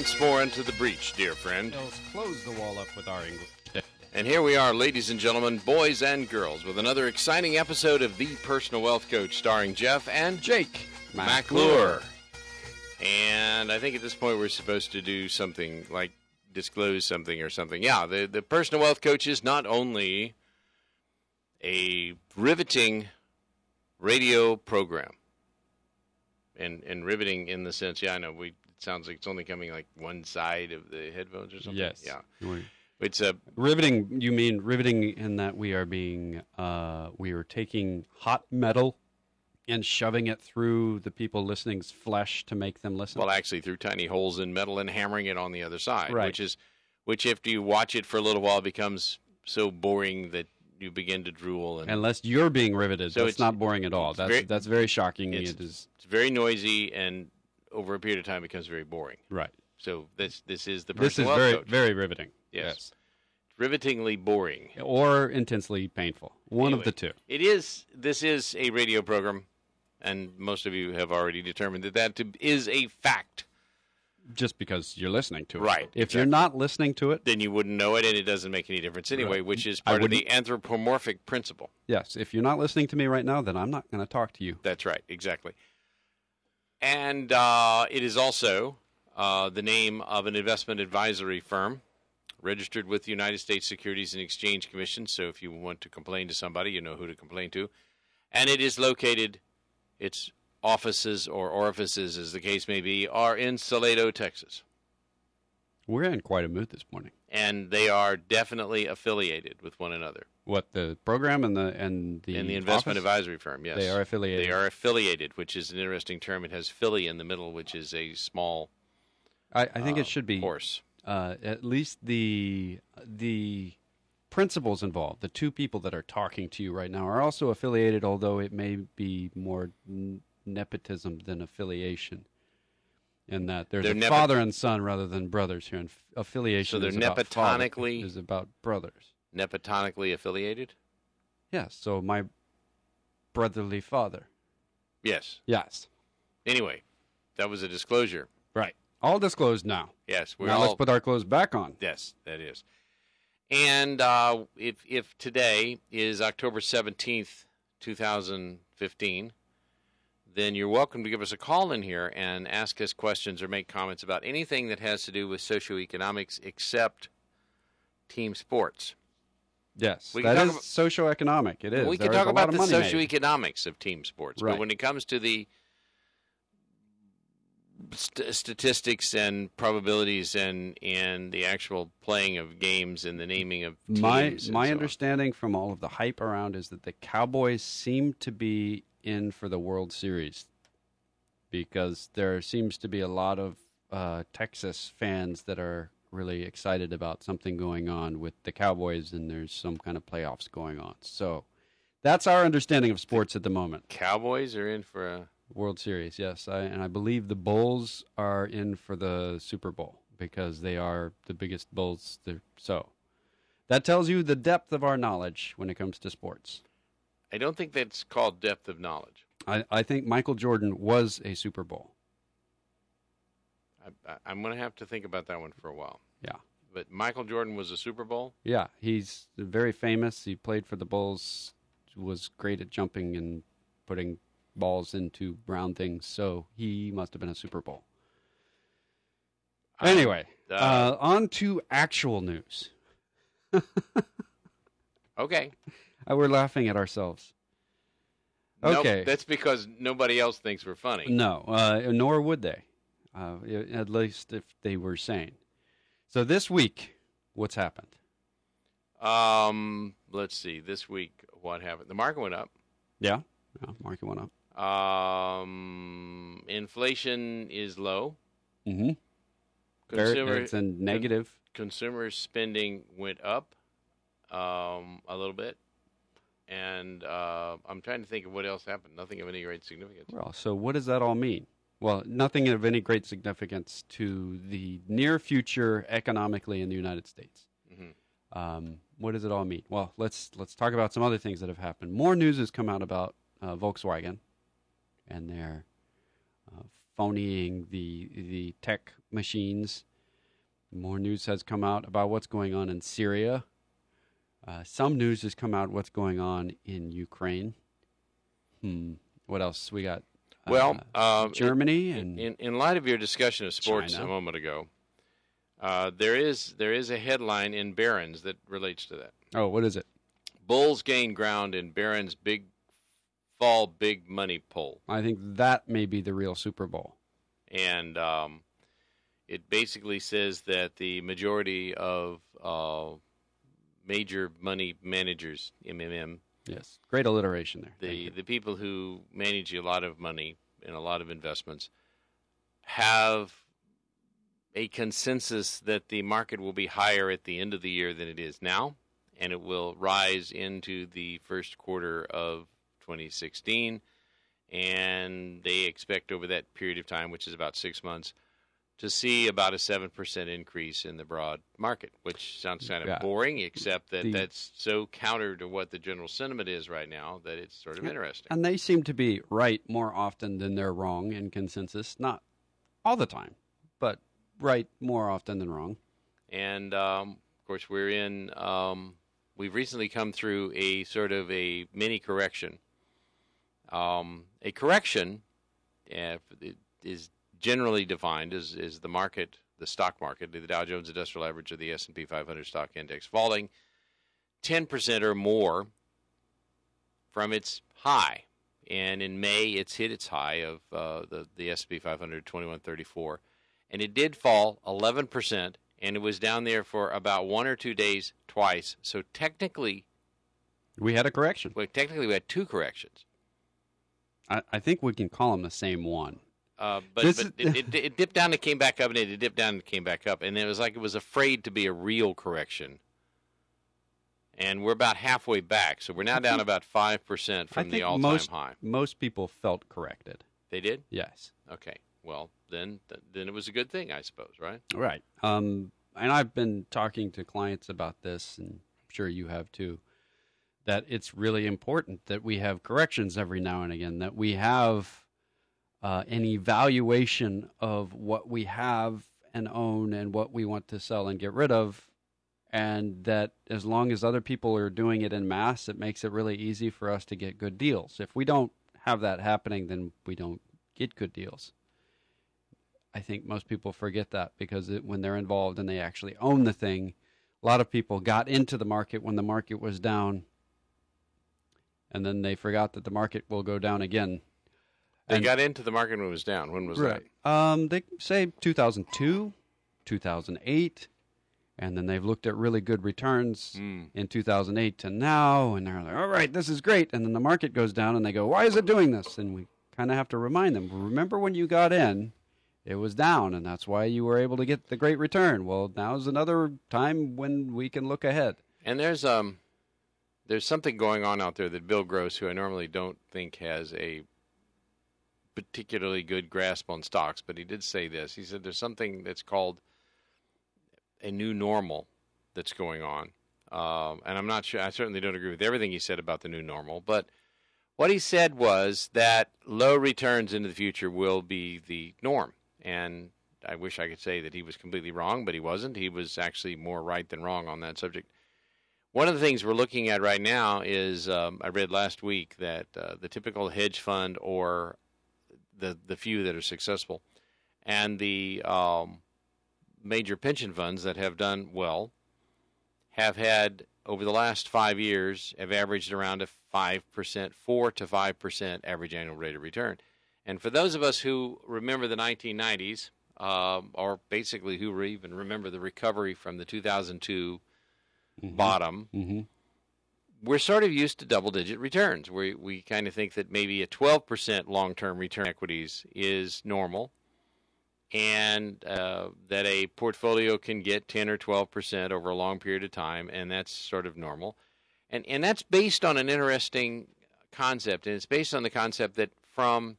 once more into the breach, dear friend. Let's close the wall up with our English. And here we are, ladies and gentlemen, boys and girls, with another exciting episode of The Personal Wealth Coach, starring Jeff and Jake McClure. And I think at this point we're supposed to do something like disclose something or something. Yeah, the Personal Wealth Coach is not only a riveting radio program, and riveting in the sense, yeah, I know, it sounds like it's only coming like one side of the headphones or something. Yes. Yeah. It's a riveting. You mean riveting in that we are taking hot metal and shoving it through the people listening's flesh to make them listen? Well, actually, through tiny holes in metal and hammering it on the other side, right. which if you watch it for a little while becomes so boring that you begin to drool. Unless you're being riveted, so that's not boring at all. That's very shocking. It's very noisy, and over a period of time becomes very boring. Right. So this is the This is Personal Wealth Coach. very riveting. Yes. Rivetingly boring. Or intensely painful. One of the two. This is a radio program, and most of you have already determined that is a fact. Just because you're listening to it. Right. If you're not listening to it, then you wouldn't know it, and it doesn't make any difference anyway, right. Which is part of the anthropomorphic principle. Yes. If you're not listening to me right now, then I'm not going to talk to you. That's right. Exactly. And it is also the name of an investment advisory firm registered with the United States Securities and Exchange Commission. So if you want to complain to somebody, you know who to complain to. And it is located, its offices or orifices, as the case may be, are in Salado, Texas. We're in quite a mood this morning. And they are definitely affiliated with one another. What, the program and the investment office? Advisory firm, yes. They are affiliated. They are affiliated, which is an interesting term. It has Philly in the middle, which is a small I think it should be horse. At least the principals involved, the two people that are talking to you right now, are also affiliated, although it may be more nepotism than affiliation. In that there's a father and son rather than brothers here, and affiliation. So they're is about brothers. Nepotonically affiliated? Yes. So my brotherly father. Yes. Yes. Anyway, that was a disclosure. Right. All disclosed now. Yes. Let's put our clothes back on. Yes, that is. And if today is October 17th, 2015, then you're welcome to give us a call in here and ask us questions or make comments about anything that has to do with socioeconomics except team sports. Yes, that is socioeconomic. It is. We can talk about the socioeconomics of team sports, right. But when it comes to the statistics and probabilities and the actual playing of games and the naming of teams. My understanding from all of the hype around is that the Cowboys seem to be in for the World Series because there seems to be a lot of Texas fans that are really excited about something going on with the Cowboys, and there's some kind of playoffs going on. So that's our understanding of sports at the moment. Cowboys are in for a World Series, yes. And I believe the Bulls are in for the Super Bowl because they are the biggest Bulls. So that tells you the depth of our knowledge when it comes to sports. I don't think that's called depth of knowledge. I think Michael Jordan was a Super Bowl. I'm going to have to think about that one for a while. Yeah. But Michael Jordan was a Super Bowl? Yeah, he's very famous. He played for the Bulls, was great at jumping and putting balls into round things, so he must have been a Super Bowl. Anyway, on to actual news. Okay. We're laughing at ourselves. Okay. Nope, that's because nobody else thinks we're funny. No, nor would they, at least if they were sane. So this week, what's happened? Let's see. This week, what happened? The market went up. Yeah, market went up. Inflation is low. Mm-hmm. It's a negative. Consumer spending went up a little bit. And I'm trying to think of what else happened. Nothing of any great significance. Well, so what does that all mean? Well, nothing of any great significance to the near future economically in the United States. Mm-hmm. What does it all mean? Well, let's talk about some other things that have happened. More news has come out about Volkswagen, and they're phonying the tech machines More news has come out about what's going on in Syria. Some news has come out what's going on in Ukraine. What else we got? Germany in light of your discussion of sports China. a moment ago, there is a headline in Barron's that relates to that. Oh, what is it? Bulls gain ground in Barron's big money poll. I think that may be the real Super Bowl. And it basically says that the majority of major money managers, MMM, yes, great alliteration there. The people who manage a lot of money and a lot of investments have a consensus that the market will be higher at the end of the year than it is now, and it will rise into the first quarter of 2016, and they expect over that period of time, which is about 6 months, to see about a 7% increase in the broad market, which sounds kind of boring, except that that's so counter to what the general sentiment is right now that it's sort of interesting. And they seem to be right more often than they're wrong in consensus. Not all the time, but right more often than wrong. And, of course, we've recently come through a sort of a mini correction. A correction is generally defined as the market, the stock market, the Dow Jones Industrial Average or the S&P 500 stock index falling 10% or more from its high. And in May, it's hit its high of the S&P 500, 2134. And it did fall 11%, and it was down there for about 1 or 2 days twice. So technically, we had a correction. Well, technically, we had two corrections. I think we can call them the same one. But it dipped down and came back up, and it dipped down and came back up. And it was like it was afraid to be a real correction. And we're about halfway back. So we're now down about 5% from the all-time high. Most people felt corrected. They did? Yes. Okay. Well, then it was a good thing, I suppose, right? Right. And I've been talking to clients about this, and I'm sure you have too, that it's really important that we have corrections every now and again, that we have an evaluation of what we have and own and what we want to sell and get rid of, and that as long as other people are doing it en masse, it makes it really easy for us to get good deals. If we don't have that happening, then we don't get good deals. I think most people forget that because when they're involved and they actually own the thing, a lot of people got into the market when the market was down, and then they forgot that the market will go down again. They got into the market when it was down. When was that? They say 2002, 2008, and then they've looked at really good returns in 2008 to now, and they're like, all right, this is great. And then the market goes down, and they go, why is it doing this? And we kind of have to remind them, remember when you got in, it was down, and that's why you were able to get the great return. Well, now's another time when we can look ahead. And there's something going on out there that Bill Gross, who I normally don't think has a particularly good grasp on stocks, but he did say this. He said there's something that's called a new normal that's going on. And I'm not sure, I certainly don't agree with everything he said about the new normal, but what he said was that low returns into the future will be the norm. And I wish I could say that he was completely wrong, but he wasn't. He was actually more right than wrong on that subject. One of the things we're looking at right now is, I read last week that the typical hedge fund or the few that are successful and the major pension funds that have done well have had, over the last 5 years, have averaged around a 5%, 4 to 5% average annual rate of return. And for those of us who remember the 1990s, or basically who even remember the recovery from the 2002 bottom, we're sort of used to double-digit returns. We kind of think that maybe a 12% long-term return equities is normal, and that a portfolio can get 10 or 12% over a long period of time, and that's sort of normal. And that's based on an interesting concept, and it's based on the concept that from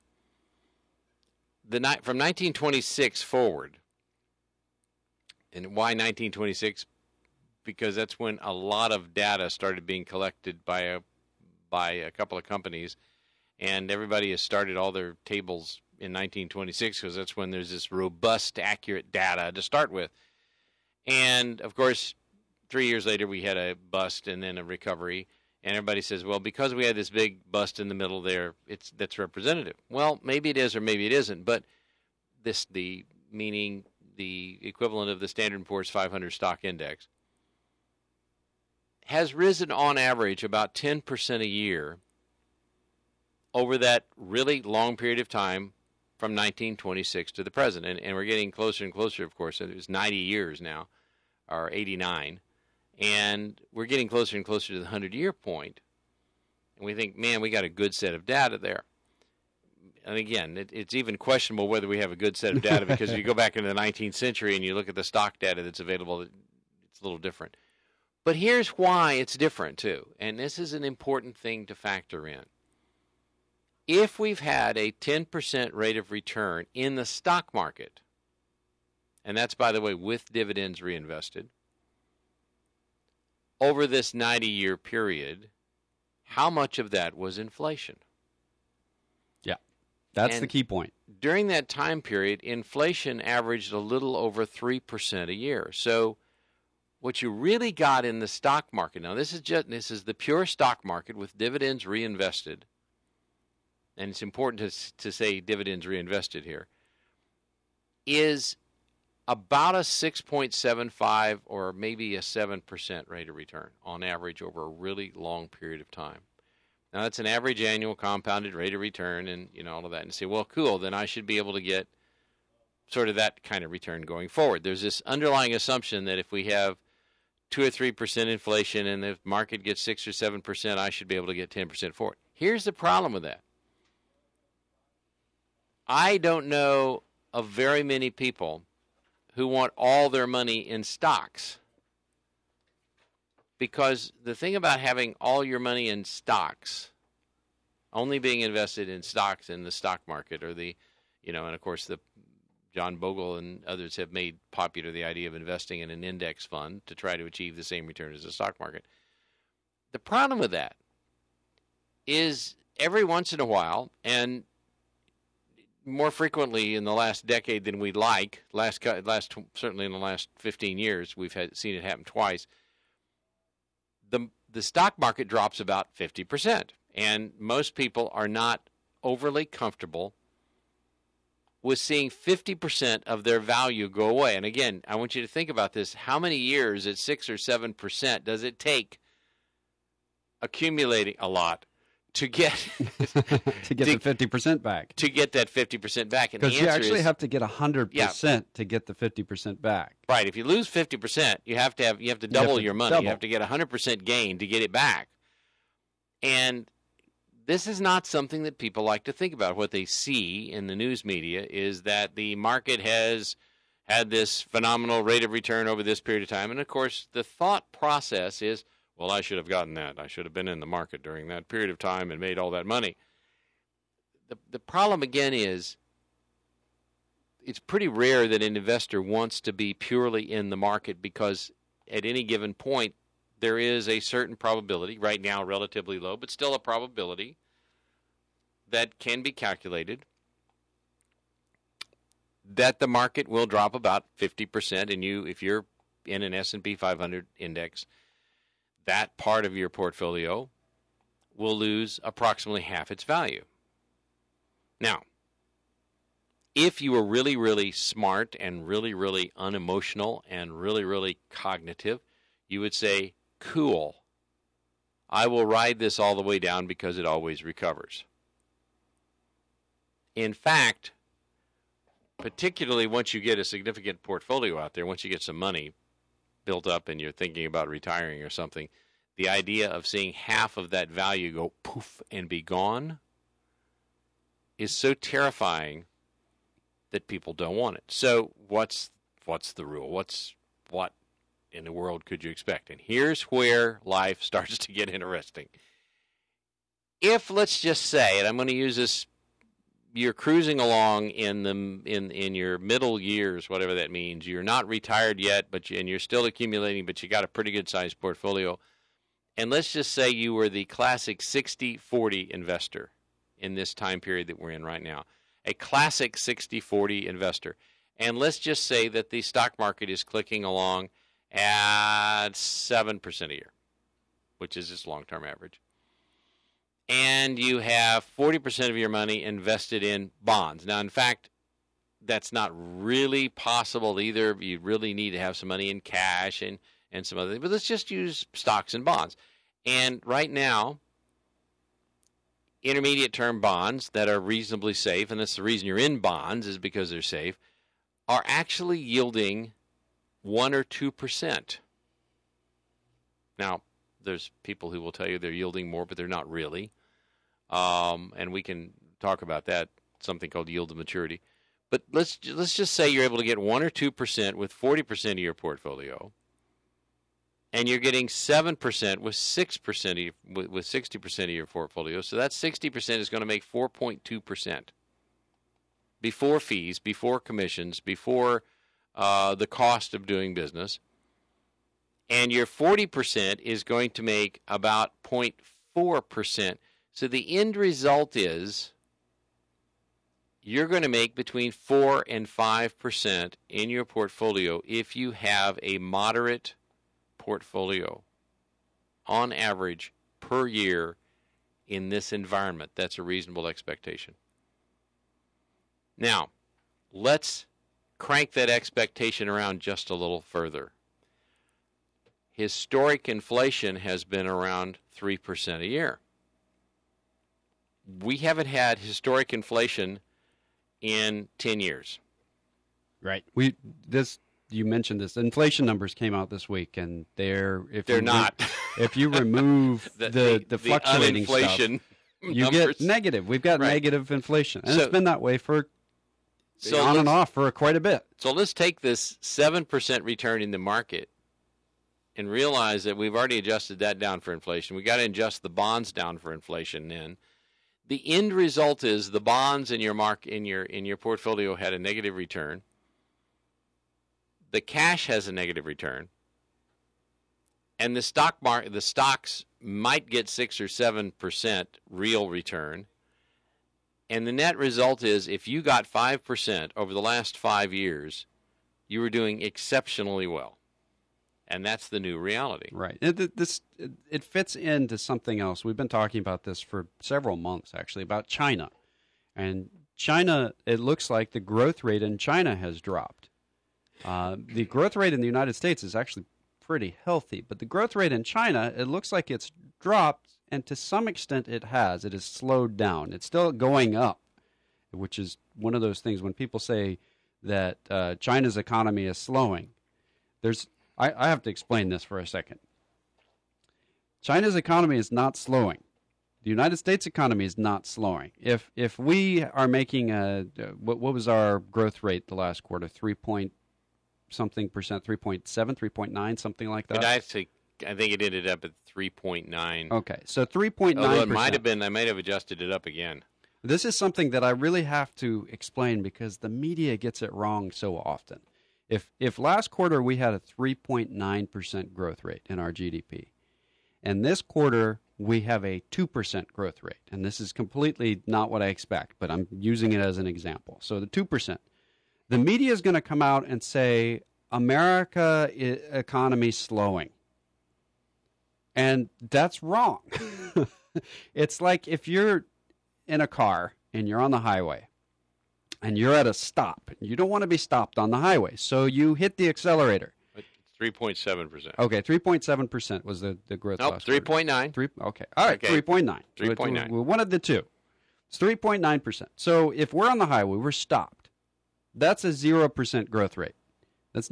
1926 forward, and why 1926? Because that's when a lot of data started being collected by a couple of companies, and everybody has started all their tables in 1926 because that's when there's this robust, accurate data to start with. And, of course, 3 years later we had a bust and then a recovery. And everybody says, well, because we had this big bust in the middle there, that's representative. Well, maybe it is or maybe it isn't. But meaning the equivalent of the Standard & Poor's 500 stock index, has risen on average about 10% a year over that really long period of time from 1926 to the present. And we're getting closer and closer, of course. It was 90 years now, or 89. And we're getting closer and closer to the 100-year point. And we think, man, we got a good set of data there. And again, it's even questionable whether we have a good set of data because if you go back into the 19th century and you look at the stock data that's available, it's a little different. But here's why it's different, too. And this is an important thing to factor in. If we've had a 10% rate of return in the stock market, and that's, by the way, with dividends reinvested, over this 90-year period, how much of that was inflation? Yeah, that's the key point. During that time period, inflation averaged a little over 3% a year. So what you really got in the stock market, now this is the pure stock market with dividends reinvested, and it's important to say dividends reinvested here, is about a 6.75 or maybe a 7% rate of return on average over a really long period of time. Now, that's an average annual compounded rate of return and, all of that. And you say, well, cool, then I should be able to get sort of that kind of return going forward. There's this underlying assumption that if we have 2 or 3% inflation and the market gets 6 or 7%, I should be able to get 10% for it. Here's the problem with that. I don't know of very many people who want all their money in stocks. Because the thing about having all your money in stocks, only being invested in stocks in the stock market, or and of course the John Bogle and others have made popular the idea of investing in an index fund to try to achieve the same return as the stock market. The problem with that is every once in a while, and more frequently in the last decade than we'd like, certainly in the last 15 years, we've seen it happen twice. The stock market drops about 50%, and most people are not overly comfortable with seeing 50% of their value go away. And again, I want you to think about this. How many years at 6 or 7% does it take accumulating a lot to get the 50% back? To get that 50% back. Because you actually have to get 100% to get the 50% back. Right. If you lose 50%, you have to double your money. You have to get 100% gain to get it back. And this is not something that people like to think about. What they see in the news media is that the market has had this phenomenal rate of return over this period of time. And, of course, the thought process is, well, I should have gotten that. I should have been in the market during that period of time and made all that money. The problem, again, is it's pretty rare that an investor wants to be purely in the market because at any given point, there is a certain probability, right now relatively low, but still a probability that can be calculated that the market will drop about 50%. And if you're in an S&P 500 index, that part of your portfolio will lose approximately half its value. Now, if you were really, really smart and really, really unemotional and really, really cognitive, you would say, cool, I will ride this all the way down because it always recovers. In fact, particularly once you get a significant portfolio out there, once you get some money built up and you're thinking about retiring or something, the idea of seeing half of that value go poof and be gone is so terrifying that people don't want it. So what's the rule? What in the world could you expect? And here's where life starts to get interesting. If, let's just say, and I'm going to use this, you're cruising along in your middle years, whatever that means. You're not retired yet, and you're still accumulating, but you got a pretty good sized portfolio. And let's just say you were the classic 60-40 investor in this time period that we're in right now. A classic 60-40 investor. And let's just say that the stock market is clicking along at 7% a year, which is its long-term average. And you have 40% of your money invested in bonds. Now, in fact, that's not really possible either. You really need to have some money in cash and some other things. But let's just use stocks and bonds. And right now, intermediate-term bonds that are reasonably safe, and that's the reason you're in bonds is because they're safe, are actually yielding 1 or 2%. Now, there's people who will tell you they're yielding more, but they're not really. And we can talk about that, something called yield to maturity. But let's just say you're able to get 1 or 2% with 40% of your portfolio, and you're getting 7% with 6% with 60% of your portfolio. So that 60% is going to make 4.2% before fees, before commissions, before the cost of doing business. And your 40% is going to make about 0.4%. So the end result is you're going to make between 4 and 5% in your portfolio if you have a moderate portfolio on average per year in this environment. That's a reasonable expectation. Now, let's crank that expectation around just a little further. Historic inflation has been around 3% a year. We haven't had historic inflation in 10 years. Right. You mentioned this. Inflation numbers came out this week, and they're not. If you remove the fluctuating stuff, you get negative. We've got negative inflation, and it's been that way for on and off for quite a bit. So let's take this 7% return in the market and realize that we've already adjusted that down for inflation. We've got to adjust the bonds down for inflation then. The end result is the bonds in your in your portfolio had a negative return. The cash has a negative return. And the stocks might get 6 or 7% real return. And the net result is if you got 5% over the last 5 years, you were doing exceptionally well. And that's the new reality. Right. It fits into something else. We've been talking about this for several months, actually, about China. And China, it looks like the growth rate in China has dropped. The growth rate in the United States is actually pretty healthy. But the growth rate in China, it looks like it's dropped, and to some extent it has. It has slowed down. It's still going up, which is one of those things when people say that China's economy is slowing. I have to explain this for a second. China's economy is not slowing. The United States economy is not slowing. If we are making what was our growth rate the last quarter? 3.something percent, 3.7, 3.9, something like that. I think it ended up at 3.9. Okay, so 3.9%. Although it might have been, I might have adjusted it up again. This is something that I really have to explain because the media gets it wrong so often. If last quarter we had a 3.9% growth rate in our GDP, and this quarter we have a 2% growth rate, and this is completely not what I expect, but I'm using it as an example. So the 2%, the media is going to come out and say, America economy slowing. And that's wrong. It's like if you're in a car and you're on the highway, and you're at a stop. You don't want to be stopped on the highway, so you hit the accelerator. 3.7%. Okay, 3.7% was the growth. Nope, 3.9. Okay, all right, okay. 3.9. 3.9. We wanted the two. It's 3.9%. So if we're on the highway, we're stopped. That's a 0% growth rate. That's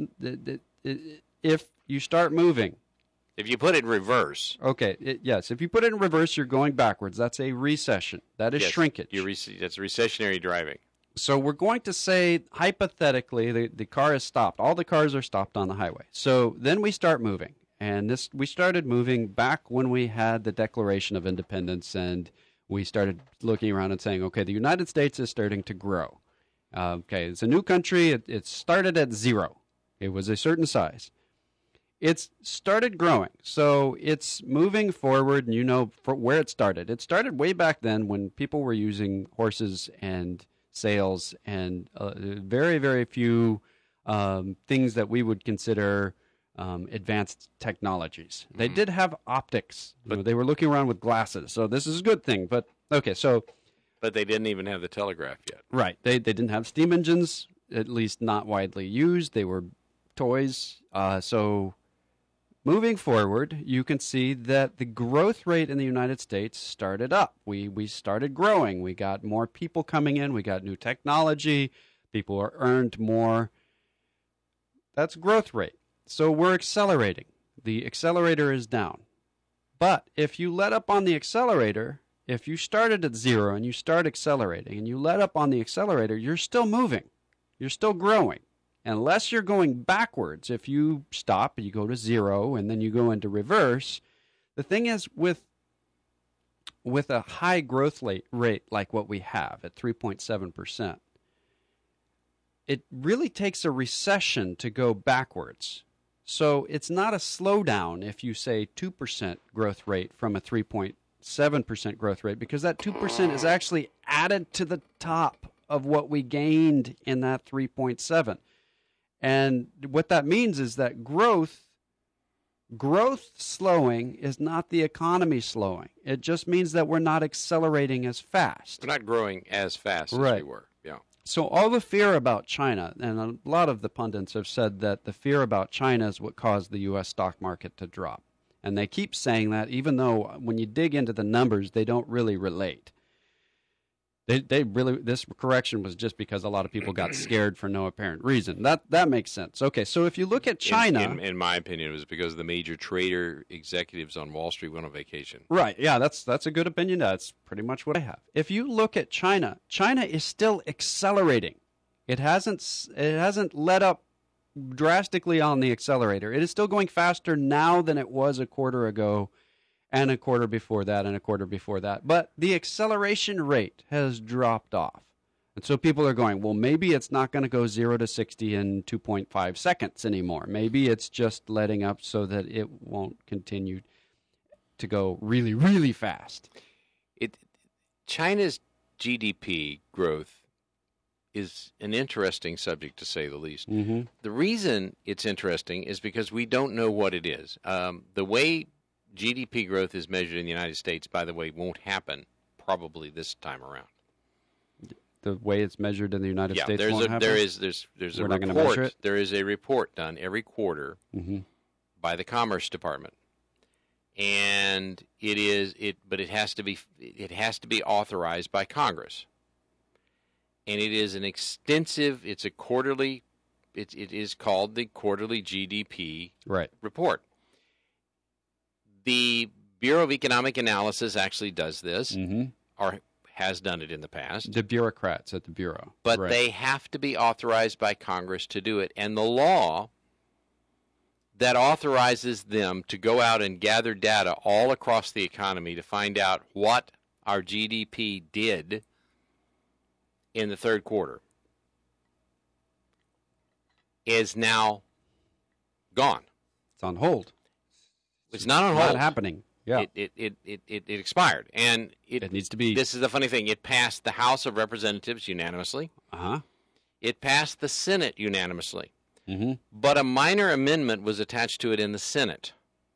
if you start moving. If you put it in reverse. Okay, yes. If you put it in reverse, you're going backwards. That's a recession. That is shrinkage. That's recessionary driving. So we're going to say, hypothetically, the car is stopped. All the cars are stopped on the highway. So then we start moving. And we started moving back when we had the Declaration of Independence, and we started looking around and saying, okay, the United States is starting to grow. Okay, it's a new country. It started at 0. It was a certain size. It's started growing. So it's moving forward, and you know where it started. It started way back then when people were using horses and sales and very, very few things that we would consider advanced technologies. They did have optics, but they were looking around with glasses, so this is a good thing. But okay, so But they didn't even have the telegraph yet. right, they didn't have steam engines, at least not widely used. They were toys. So moving forward, you can see that the growth rate in the United States started up. We started growing. We got more people coming in. We got new technology. People are earned more. That's growth rate. So we're accelerating. The accelerator is down. But if you let up on the accelerator, if you started at 0 and you start accelerating and you let up on the accelerator, you're still moving. You're still growing. Unless you're going backwards, if you stop and you go to 0 and then you go into reverse, the thing is with a high growth rate like what we have at 3.7%, it really takes a recession to go backwards. So it's not a slowdown if you say 2% growth rate from a 3.7% growth rate, because that 2% is actually added to the top of what we gained in that 3.7. And what that means is that growth slowing is not the economy slowing. It just means that we're not accelerating as fast. We're not growing as fast as we were. Yeah. So all the fear about China, and a lot of the pundits have said that the fear about China is what caused the U.S. stock market to drop. And they keep saying that, even though when you dig into the numbers, they don't really relate. This correction was just because a lot of people got scared for no apparent reason. That makes sense. Okay, so if you look at China, in my opinion, it was because the major trader executives on Wall Street went on vacation. Right? Yeah, that's a good opinion. That's pretty much what I have. If you look at China, China is still accelerating. It hasn't let up drastically on the accelerator. It is still going faster now than it was a quarter ago, and a quarter before that, and a quarter before that. But the acceleration rate has dropped off. And so people are going, well, maybe it's not going to go 0 to 60 in 2.5 seconds anymore. Maybe it's just letting up so that it won't continue to go really, really fast. China's GDP growth is an interesting subject, to say the least. Mm-hmm. The reason it's interesting is because we don't know what it is. The way GDP growth is measured in the United States, by the way, won't happen probably this time around. The way it's measured in the United States there's won't a, happen? there's a report. There is a report done every quarter by the Commerce Department, and but it has to be authorized by Congress, and it is an extensive. It's a quarterly. It is called the quarterly GDP report. The Bureau of Economic Analysis actually does this, or has done it in the past. The bureaucrats at the Bureau. But they have to be authorized by Congress to do it. And the law that authorizes them to go out and gather data all across the economy to find out what our GDP did in the third quarter is now gone. It's on hold. It's not on hold. Not happening. Yeah. It expired. And it needs to be. This is the funny thing. It passed the House of Representatives unanimously. It passed the Senate unanimously. But a minor amendment was attached to it in the Senate.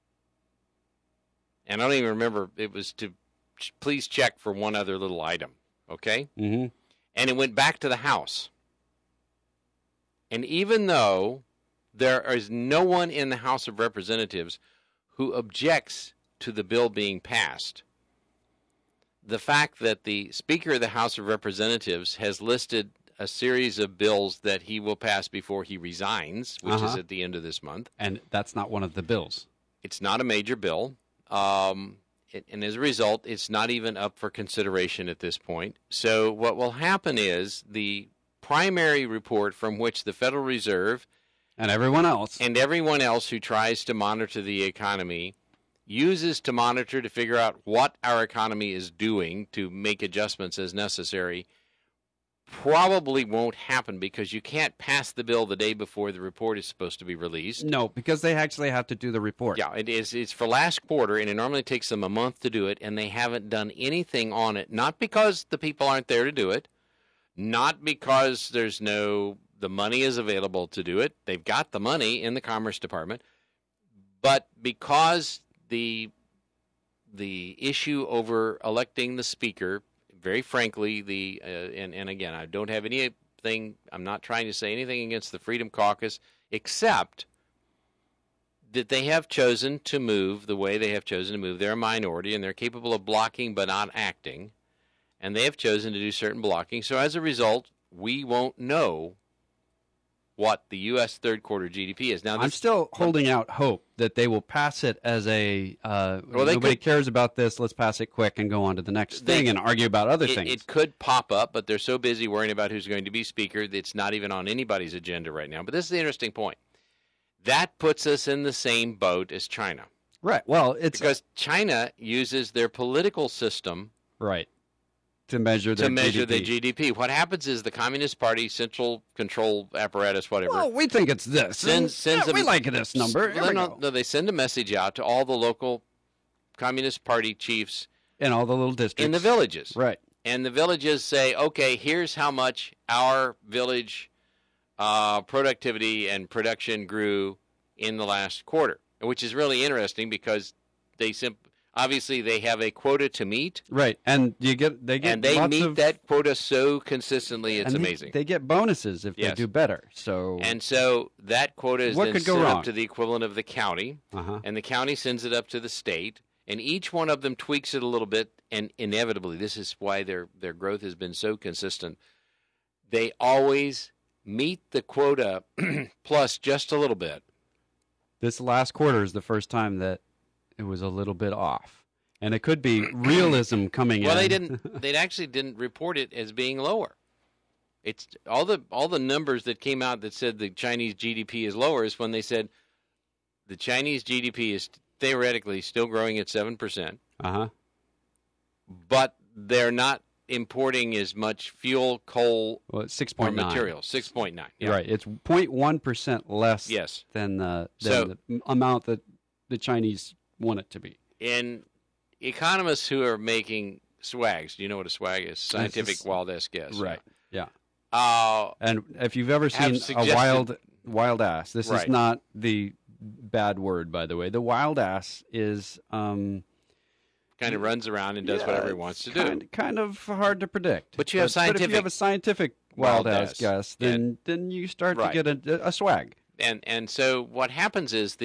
And I don't even remember. It was to please check for one other little item. Okay? And it went back to the House. And even though there is no one in the House of Representatives who objects to the bill being passed, the fact that the Speaker of the House of Representatives has listed a series of bills that he will pass before he resigns, which is at the end of this month. And that's not one of the bills. It's not a major bill. And as a result, it's not even up for consideration at this point. So what will happen is the primary report from which the Federal Reserve and everyone else who tries to monitor the economy uses to monitor to figure out what our economy is doing to make adjustments as necessary probably won't happen, because you can't pass the bill the day before the report is supposed to be released. No, because they actually have to do the report. Yeah, it's for last quarter, and it normally takes them a month to do it, and they haven't done anything on it, not because the people aren't there to do it, not because the money is available to do it. They've got the money in the Commerce Department, but because the issue over electing the speaker, very frankly, and again, I don't have anything. I'm not trying to say anything against the Freedom Caucus, except that they have chosen to move the way they have chosen to move. They're a minority, and they're capable of blocking but not acting, and they have chosen to do certain blocking. So as a result, we won't know what the U.S. third quarter GDP is. Now, I'm still holding out hope that they will pass it as a nobody cares about this, let's pass it quick and go on to the next thing and argue about other things. It could pop up, but they're so busy worrying about who's going to be speaker, it's not even on anybody's agenda right now. But this is the interesting point. That puts us in the same boat as China. Right. Well, it's because China uses their political system to measure their GDP. What happens is the Communist Party central control apparatus, whatever. Well, we think it's this. We like this number. No, they send a message out to all the local Communist Party chiefs in all the little districts in the villages. Right. And the villages say, okay, here's how much our village productivity and production grew in the last quarter, which is really interesting because obviously they have a quota to meet, right? And they meet that quota so consistently, it's amazing. They get bonuses if they do better. So that quota is then sent up to the equivalent of the county, and the county sends it up to the state, and each one of them tweaks it a little bit. And inevitably, this is why their growth has been so consistent. They always meet the quota plus just a little bit. This last quarter is the first time that it was a little bit off, and it could be realism coming in. Well, they actually didn't report it as being lower. It's all the numbers that came out that said the Chinese GDP is lower is when they said the Chinese GDP is theoretically still growing at 7%. But they're not importing as much fuel, coal, it's 6.9 materials. 6.9. Yeah. Right. It's 0.1% less than the amount that the Chinese want it to be. And economists who are making swags, do you know what a swag is? Scientific wild-ass guess. Right. Yeah. And if you've ever seen a wild ass, this is not the bad word, by the way. The wild ass is kind of runs around and does whatever he wants to do. Kind of hard to predict. But if you have a scientific wild ass guess, then you start to get a swag. And so what happens is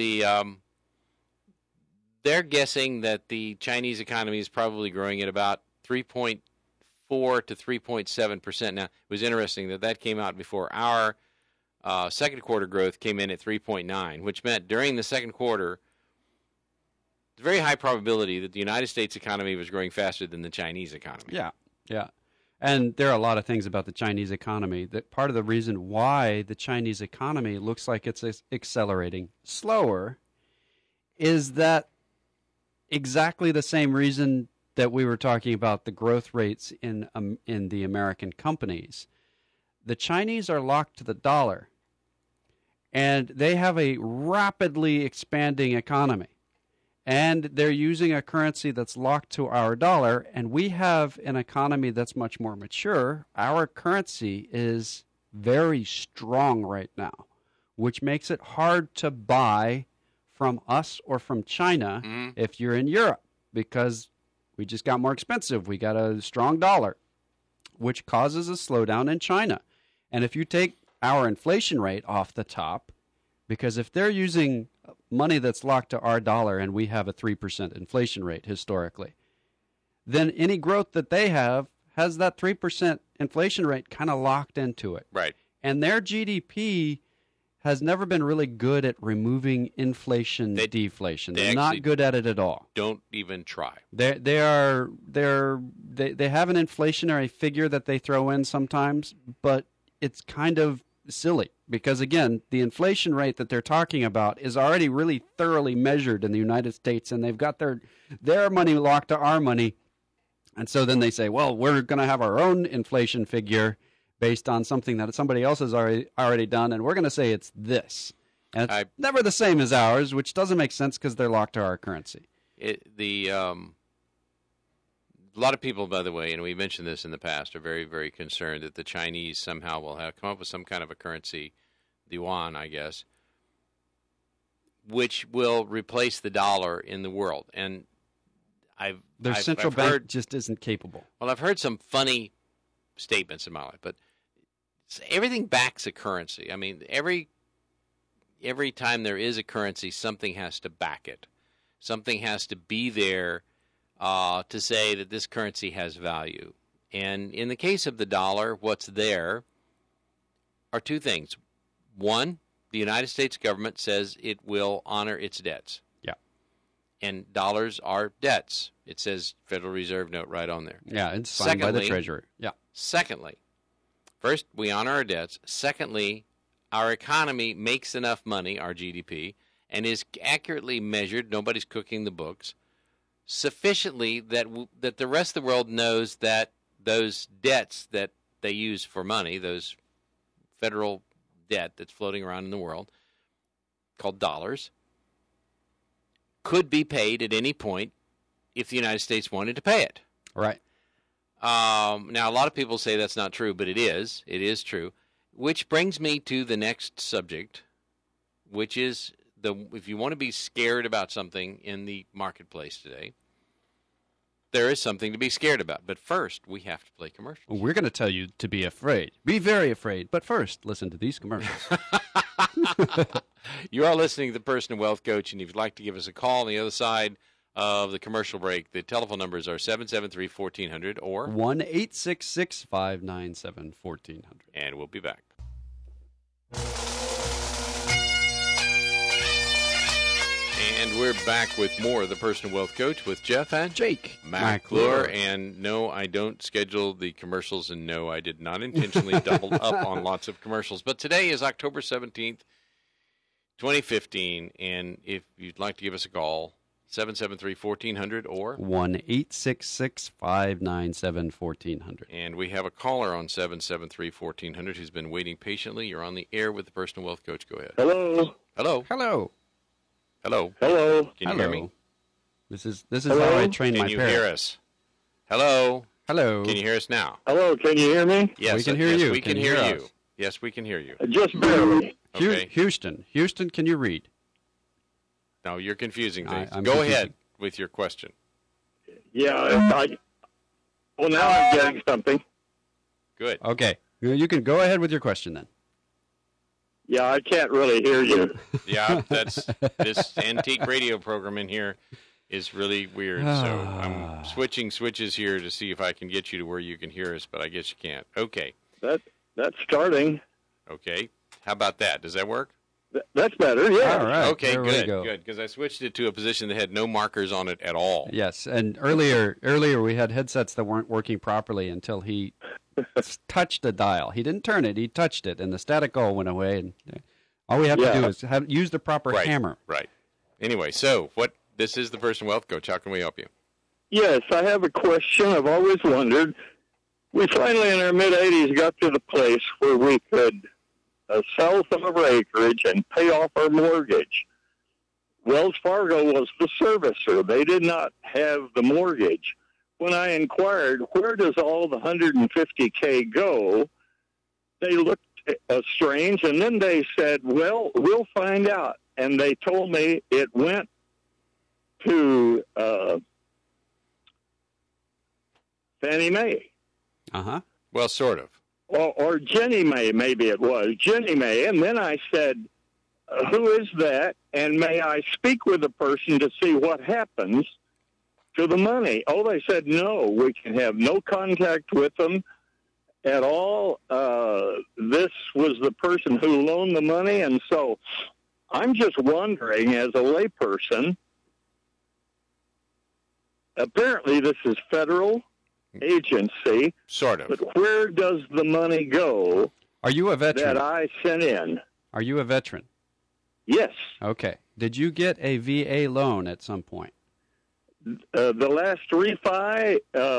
they're guessing that the Chinese economy is probably growing at about 3.4 to 3.7%. Now, it was interesting that came out before our second quarter growth came in at 3.9, which meant during the second quarter, it's a very high probability that the United States economy was growing faster than the Chinese economy. Yeah. And there are a lot of things about the Chinese economy that part of the reason why the Chinese economy looks like it's accelerating slower is that exactly the same reason that we were talking about the growth rates in the American companies. The Chinese are locked to the dollar, and they have a rapidly expanding economy. And they're using a currency that's locked to our dollar, and we have an economy that's much more mature. Our currency is very strong right now, which makes it hard to buy from us or from China if you're in Europe, because we just got more expensive. We got a strong dollar, which causes a slowdown in China. And if you take our inflation rate off the top, because if they're using money that's locked to our dollar and we have a 3% inflation rate historically, then any growth that they have has that 3% inflation rate kind of locked into it. Right. And their GDP has never been really good at removing inflation, deflation. They're not good at it at all. Don't even try. They have an inflationary figure that they throw in sometimes, but it's kind of silly because, again, the inflation rate that they're talking about is already really thoroughly measured in the United States, and they've got their money locked to our money. And so then they say, well, we're going to have our own inflation figure based on something that somebody else has already done, and we're going to say it's this. And it's never the same as ours, which doesn't make sense because they're locked to our currency. a lot of people, by the way, and we mentioned this in the past, are very, very concerned that the Chinese somehow will have come up with some kind of a currency, the yuan, I guess, which will replace the dollar in the world. And their central bank just isn't capable. Well, I've heard some funny statements in my life, but everything backs a currency. I mean, every time there is a currency, something has to back it. Something has to be there to say that this currency has value. And in the case of the dollar, what's there are two things. One, the United States government says it will honor its debts. Yeah. And dollars are debts. It says Federal Reserve note right on there. Yeah, it's signed by the Treasury. Yeah. Secondly, first, we honor our debts. Secondly, our economy makes enough money, our GDP, and is accurately measured, nobody's cooking the books, sufficiently that the rest of the world knows that those debts that they use for money, those federal debt that's floating around in the world, called dollars, could be paid at any point if the United States wanted to pay it. Right. Now, a lot of people say that's not true, but it is. It is true. Which brings me to the next subject, which is if you want to be scared about something in the marketplace today, there is something to be scared about. But first, we have to play commercials. We're going to tell you to be afraid. Be very afraid. But first, listen to these commercials. You are listening to The Personal Wealth Coach, and if you'd like to give us a call on the other side of the commercial break, the telephone numbers are 773-1400 or 1-866-597-1400. And we'll be back. And we're back with more of The Personal Wealth Coach with Jeff and Jake McClure. And no, I don't schedule the commercials, and no, I did not intentionally double up on lots of commercials. But today is October 17th, 2015, and if you'd like to give us a call, 773-1400 or 1-866-597-1400. And we have a caller on 773-1400 who's been waiting patiently. You're on the air with The Personal Wealth Coach. Go ahead. Hello. Hello. Hello. Hello. Hello. Can you hear me? This is how I train my parents. Can you parrot. hear us? Hello. Hello. Can you hear us now? Hello. Can you hear me? Yes, we can hear you. We can you hear us? you. Yes, we can hear you. Just barely. Okay. Houston, can you read? No, you're confusing things. I'm Go confusing. ahead with your question. Yeah. Well, now I'm getting something. Good. Okay. You can go ahead with your question then. Yeah, I can't really hear you. Yeah, this antique radio program in here is really weird. So I'm switching switches here to see if I can get you to where you can hear us, but I guess you can't. Okay. That's starting. Okay. How about that? Does that work? That's better, yeah. All right. Okay, there we good, go. good. Because I switched it to a position that had no markers on it at all. Yes, and earlier we had headsets that weren't working properly until he touched the dial. He didn't turn it; he touched it, and the static all went away. And all we have to do is use the proper hammer. Right. Anyway, so this is The Personal Wealth Coach. How can we help you? Yes, I have a question. I've always wondered. We finally, in our mid-'80s, got to the place where we could sell some of our acreage and pay off our mortgage. Wells Fargo was the servicer. They did not have the mortgage. When I inquired, where does all the $150K go, they looked strange, and then they said, well, we'll find out. And they told me it went to Fannie Mae. Uh-huh. Well, sort of. Or Jenny Mae, maybe it was. Jenny Mae. And then I said, who is that? And may I speak with the person to see what happens to the money? Oh, they said, no, we can have no contact with them at all. This was the person who loaned the money. And so I'm just wondering, as a layperson, apparently this is federal agency. Sort of. But where does the money go? Are you a veteran? That I sent in. Are you a veteran? Yes. Okay. Did you get a VA loan at some point? The last refi,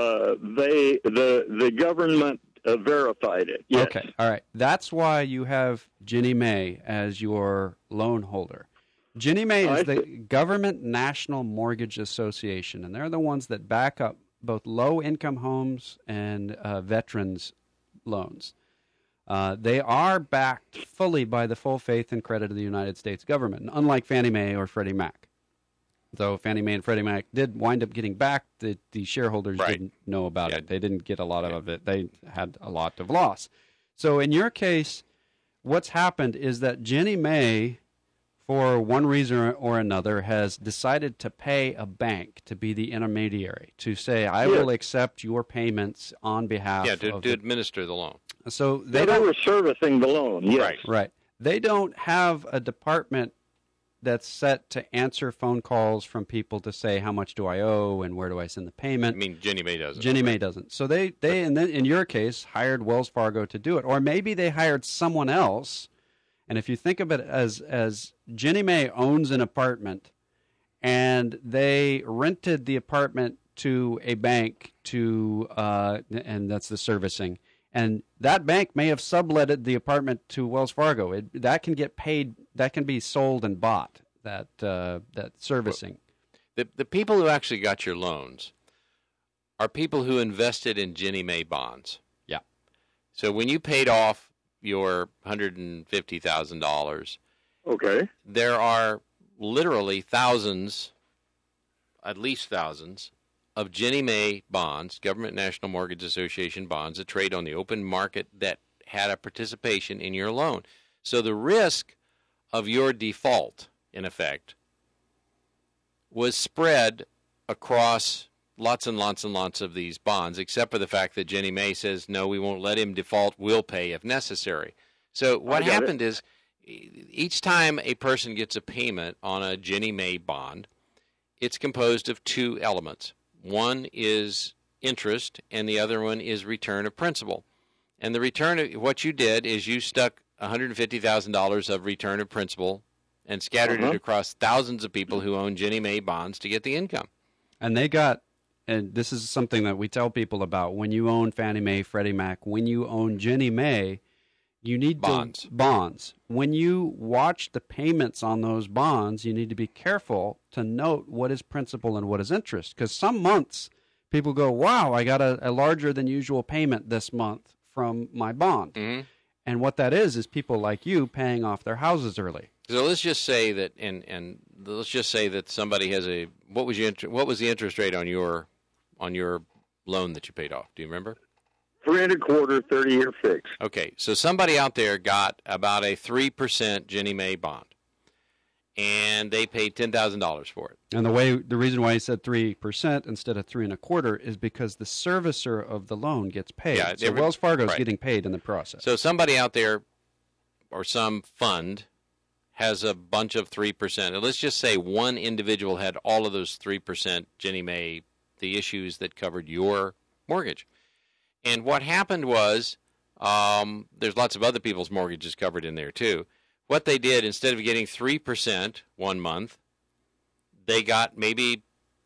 the government verified it. Yes. Okay. All right. That's why you have Ginnie Mae as your loan holder. Ginnie Mae is the Government National Mortgage Association, and they're the ones that back up both low-income homes and veterans loans. They are backed fully by the full faith and credit of the United States government, unlike Fannie Mae or Freddie Mac. Though Fannie Mae and Freddie Mac did wind up getting backed, the shareholders didn't know about it. They didn't get a lot of it. They had a lot of loss. So in your case, what's happened is that Ginnie Mae, for one reason or another, has decided to pay a bank to be the intermediary, to say, I will accept your payments on behalf of... to administer the loan. So they were servicing the loan, yes. Right. They don't have a department that's set to answer phone calls from people to say, how much do I owe and where do I send the payment? I mean, Ginnie Mae doesn't. Ginnie Mae doesn't. So they and then in your case, hired Wells Fargo to do it. Or maybe they hired someone else. And if you think of it as Ginnie Mae owns an apartment and they rented the apartment to a bank to, and that's the servicing. And that bank may have subletted the apartment to Wells Fargo. That can get paid. That can be sold and bought. That servicing. The people who actually got your loans are people who invested in Ginnie Mae bonds. Yeah. So when you paid off your $150,000, okay, there are literally thousands, at least thousands, of Ginnie Mae bonds, Government National Mortgage Association bonds that trade on the open market that had a participation in your loan. So the risk of your default, in effect, was spread across lots and lots and lots of these bonds, except for the fact that Ginnie Mae says, no, we won't let him default, we'll pay if necessary. So what happened is each time a person gets a payment on a Ginnie Mae bond, it's composed of two elements. One is interest, and the other one is return of principal. And the return of what you did is you stuck $150,000 of return of principal and scattered it across thousands of people who own Ginnie Mae bonds to get the income. And they got, and this is something that we tell people about, when you own Fannie Mae, Freddie Mac, when you own Ginnie Mae, you need bonds. When you watch the payments on those bonds, you need to be careful to note what is principal and what is interest. Because some months, people go, wow, I got a larger than usual payment this month from my bond. Mm-hmm. And what that is people like you paying off their houses early. So let's just say that, and let's just say that somebody has a, what was the interest rate on your loan that you paid off? Do you remember? 3.25, 30-year fix. Okay, so somebody out there got about a 3% Ginnie Mae bond, and they paid $10,000 for it. And the reason why he said 3% instead of 3.25 is because the servicer of the loan gets paid. Yeah, so Wells Fargo is getting paid in the process. So somebody out there, or some fund, has a bunch of 3%. And let's just say one individual had all of those 3% Ginnie Mae, the issues that covered your mortgage. And what happened was, there's lots of other people's mortgages covered in there too. What they did, instead of getting 3% one month, they got maybe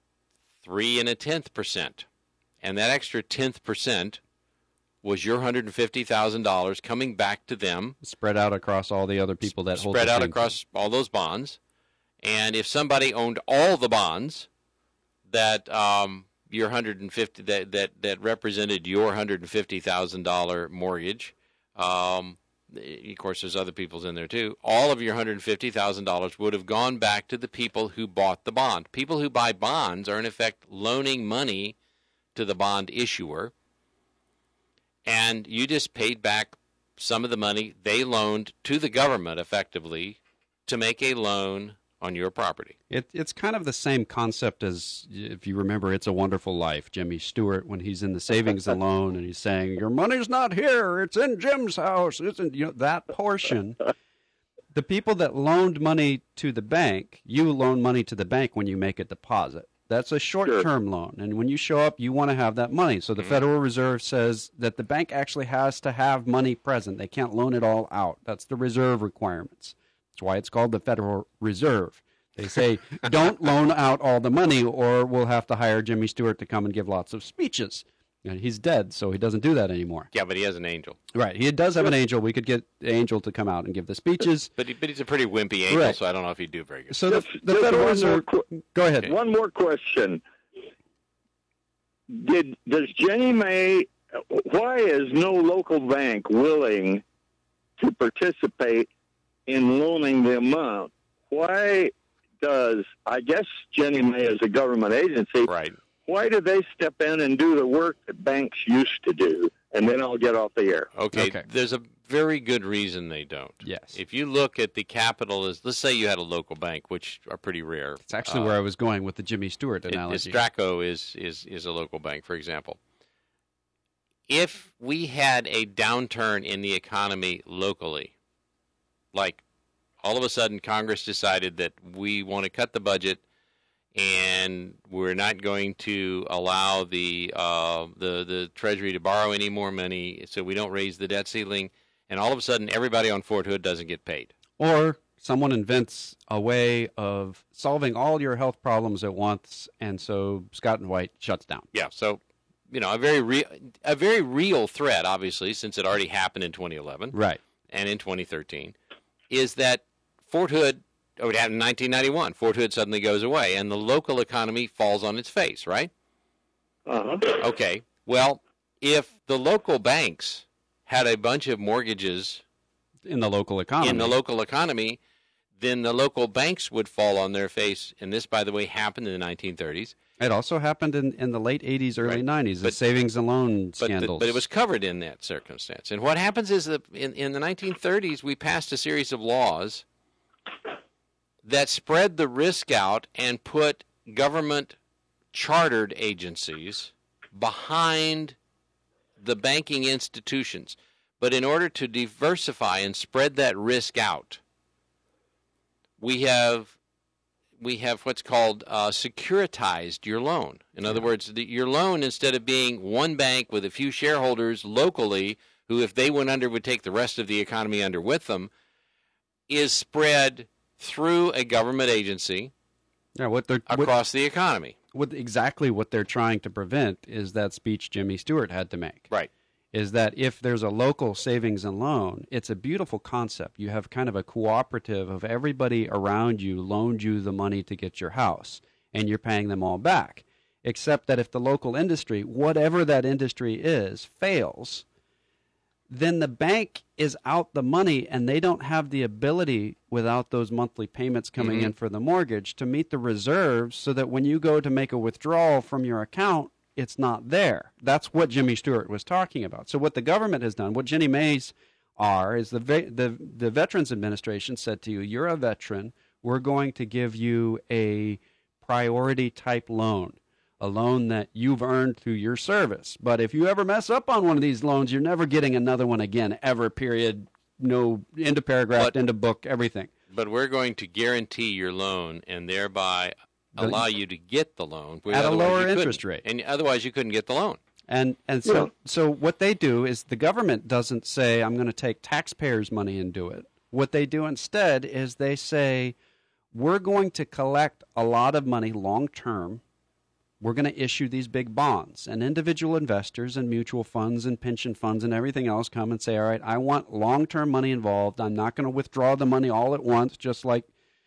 3.1/10%. And that extra 10% was your $150,000 coming back to them. Spread out across all the other people that hold the spread out same across all those bonds. And if somebody owned all the bonds that your $150 that represented your $150,000 mortgage, of course there's other people's in there too, all of your $150,000 would have gone back to the people who bought the bond. People who buy bonds are in effect loaning money to the bond issuer, and you just paid back some of the money they loaned to the government effectively to make a loan on your property. It's kind of the same concept as, if you remember, It's a Wonderful Life, Jimmy Stewart, when he's in the savings and loan and he's saying, your money's not here, it's in Jim's house. It's in, that portion. The people that loaned money to the bank, you loan money to the bank when you make a deposit. That's a short-term loan, and when you show up, you want to have that money. So the Federal Reserve says that the bank actually has to have money present. They can't loan it all out. That's the reserve requirements. That's why it's called the Federal Reserve. They say, don't loan out all the money, or we'll have to hire Jimmy Stewart to come and give lots of speeches. And he's dead, so he doesn't do that anymore. Yeah, but he has an angel. Right, he does have an angel. We could get the angel to come out and give the speeches. But he's a pretty wimpy angel, so I don't know if he'd do very good. So the Federal Reserve... Go ahead. Okay. One more question. does Jenny Mae, why is no local bank willing to participate in loaning the amount? Why does, I guess Jenny Mae is a government agency, Right. why do they step in and do the work that banks used to do? And then I'll get off the air. Okay. There's a very good reason they don't. Yes. If you look at the capital, let's say you had a local bank, which are pretty rare. It's actually where I was going with the Jimmy Stewart analogy. Straco is a local bank, for example. If we had a downturn in the economy locally, like all of a sudden Congress decided that we want to cut the budget and we're not going to allow the Treasury to borrow any more money, so we don't raise the debt ceiling, and all of a sudden everybody on Fort Hood doesn't get paid. Or someone invents a way of solving all your health problems at once, and so Scott and White shuts down. Yeah, so a very real threat, obviously, since it already happened in 2011, right, and in 2013, is that Fort Hood. Oh, it happened in 1991. Fort Hood suddenly goes away, and the local economy falls on its face, right? Uh-huh. Okay. Well, if the local banks had a bunch of mortgages in the local economy, then the local banks would fall on their face. And this, by the way, happened in the 1930s. It also happened in the late 80s, early 90s, the savings and loan scandals. But it was covered in that circumstance. And what happens is that in the 1930s, we passed a series of laws that spread the risk out and put government chartered agencies behind the banking institutions. But in order to diversify and spread that risk out, we have what's called securitized your loan. In other words, your loan, instead of being one bank with a few shareholders locally who, if they went under, would take the rest of the economy under with them, is spread through a government agency across the economy. Exactly what they're trying to prevent is that speech Jimmy Stewart had to make. Right. Is that if there's a local savings and loan, it's a beautiful concept. You have kind of a cooperative of everybody around you loaned you the money to get your house, and you're paying them all back. Except that if the local industry, whatever that industry is, fails, then the bank is out the money, and they don't have the ability, without those monthly payments coming in for the mortgage, to meet the reserves so that when you go to make a withdrawal from your account, it's not there. That's what Jimmy Stewart was talking about. So what the government has done, what Jenny Mae's are, is the Veterans Administration said to you, you're a veteran, we're going to give you a priority-type loan. A loan that you've earned through your service. But if you ever mess up on one of these loans, you're never getting another one again, ever, period, no, end of paragraph, end of book, everything. But we're going to guarantee your loan and thereby allow you to get the loan. At a lower interest rate. And otherwise you couldn't get the loan. And so what they do is the government doesn't say, I'm going to take taxpayers' money and do it. What they do instead is they say, we're going to collect a lot of money long-term. We're going to issue these big bonds, and individual investors and mutual funds and pension funds and everything else come and say, all right, I want long-term money involved. I'm not going to withdraw the money all at once, just like,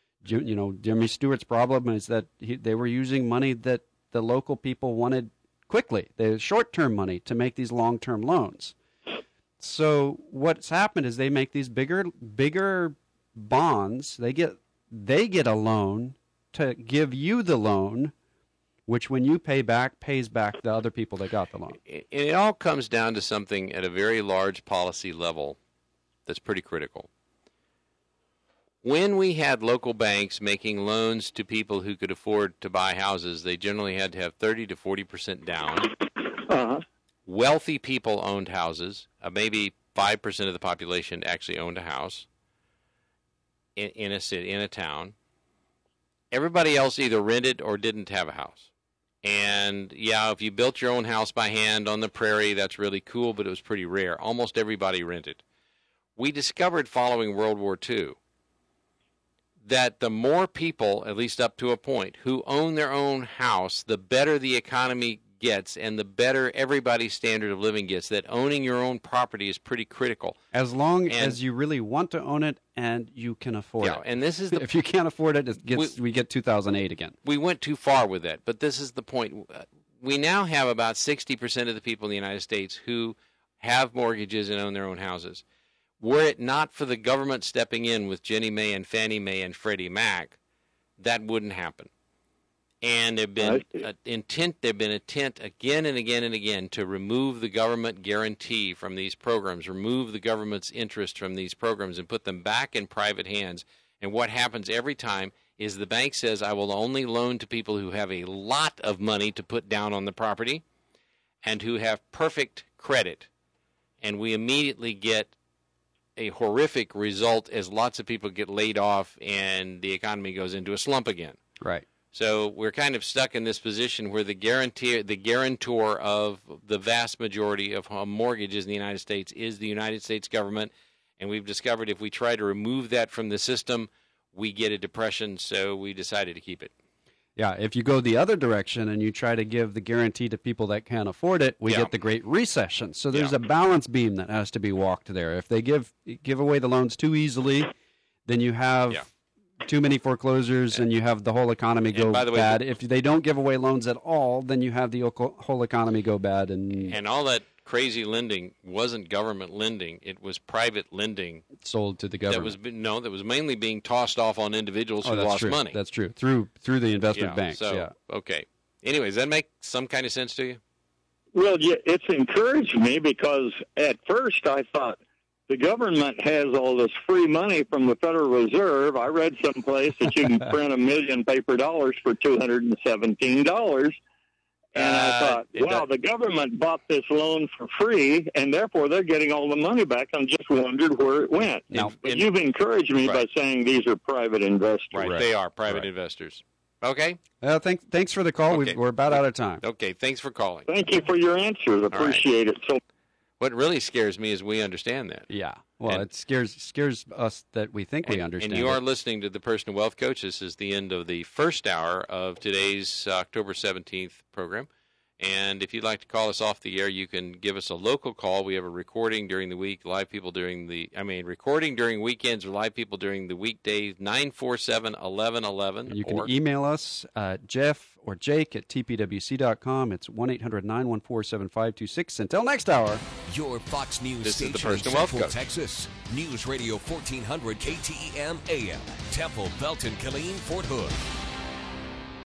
Jimmy Stewart's problem is that they were using money that the local people wanted quickly. They had short-term money to make these long-term loans. So what's happened is they make these bigger bonds. They get a loan to give you the loan, which when you pay back, pays back the other people that got the loan. It all comes down to something at a very large policy level that's pretty critical. When we had local banks making loans to people who could afford to buy houses, they generally had to have 30 to 40% down. Uh-huh. Wealthy people owned houses. Maybe 5% of the population actually owned a house in a city, in a town. Everybody else either rented or didn't have a house. And, yeah, if you built your own house by hand on the prairie, that's really cool, but it was pretty rare. Almost everybody rented. We discovered following World War II that the more people, at least up to a point, who own their own house, the better the economy gets and the better everybody's standard of living gets, that owning your own property is pretty critical. As long as you really want to own it and you can afford it. And this is if you can't afford it, we get 2008 again. We went too far with that, but this is the point. we now have about 60% of the people in the United States who have mortgages and own their own houses. Were it not for the government stepping in with Ginnie Mae and Fannie Mae and Freddie Mac, that wouldn't happen. And there've been an intent again and again and again to remove the government guarantee from these programs, remove the government's interest from these programs, and put them back in private hands. And what happens every time is the bank says, I will only loan to people who have a lot of money to put down on the property and who have perfect credit. And we immediately get a horrific result as lots of people get laid off and the economy goes into a slump again. Right. So we're kind of stuck in this position where the guarantor of the vast majority of mortgages in the United States is the United States government. And we've discovered if we try to remove that from the system, we get a depression, so we decided to keep it. Yeah, if you go the other direction and you try to give the guarantee to people that can't afford it, we get the Great Recession. So there's a balance beam that has to be walked there. If they give away the loans too easily, then you have too many foreclosures and you have the whole economy go bad. If they don't give away loans at all, then you have the whole economy go bad. And all that crazy lending wasn't government lending. It was private lending. Sold to the government. That was mainly being tossed off on individuals who lost money. That's true. Through the investment banks. Okay. Anyway, does that make some kind of sense to you? Well, yeah, it's encouraged me because at first I thought, the government has all this free money from the Federal Reserve. I read someplace that you can print 1 million paper dollars for $217. And I thought, wow, the government bought this loan for free, and therefore they're getting all the money back. I just wondered where it went. But you've encouraged me by saying these are private investors. Right, they are private investors. Okay. Thanks for the call. Okay. We're about out of time. Okay, thanks for calling. Thank you for your answers. Appreciate it. So. What really scares me is we understand that. Yeah. Well, it scares us that we think we understand. And you are listening to the Personal Wealth Coach. This is the end of the first hour of today's October 17th program. And if you'd like to call us off the air, you can give us a local call. We have a recording during the week, recording during weekends or live people during the weekdays, 947-1111. You can email us, Jeff or Jake at tpwc.com. It's 1-800-914-7526. Until next hour. Your Fox News This station is the in Personal Wealth Central Coach. Texas. News Radio 1400 KTEM AM. Temple, Belton, Killeen, Fort Hood.